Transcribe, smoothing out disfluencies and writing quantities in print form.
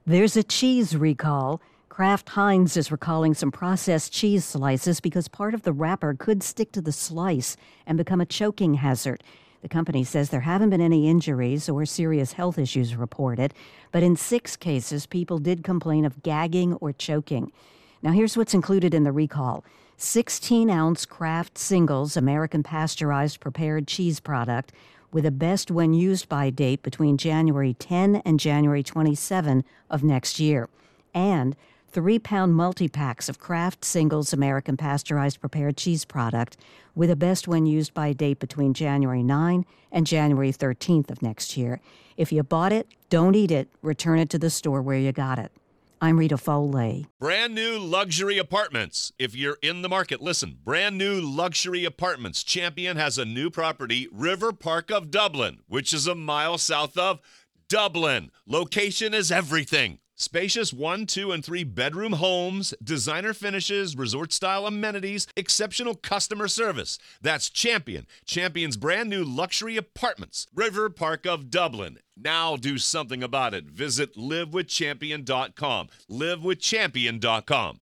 There's a cheese recall. Kraft Heinz is recalling some processed cheese slices because part of the wrapper could stick to the slice and become a choking hazard. The company says there haven't been any injuries or serious health issues reported, but in 6 cases, people did complain of gagging or choking. Now, here's what's included in the recall. 16-ounce Kraft Singles American Pasteurized Prepared Cheese product with a best when used by date between January 10 and January 27 of next year. And 3-pound multi-packs of Kraft Singles American Pasteurized Prepared Cheese product with a best when used by date between January 9 and January 13th of next year. If you bought it, don't eat it. Return it to the store where you got it. I'm Rita Foley. Brand new luxury apartments. If you're in the market, listen. Brand new luxury apartments. Champion has a new property, River Park of Dublin, which is a mile south of Dublin. Location is everything. Spacious 1, 2, and 3 bedroom homes, designer finishes, resort-style amenities, exceptional customer service. That's Champion. Champion's brand new luxury apartments. River Park of Dublin. Now do something about it. Visit livewithchampion.com. livewithchampion.com.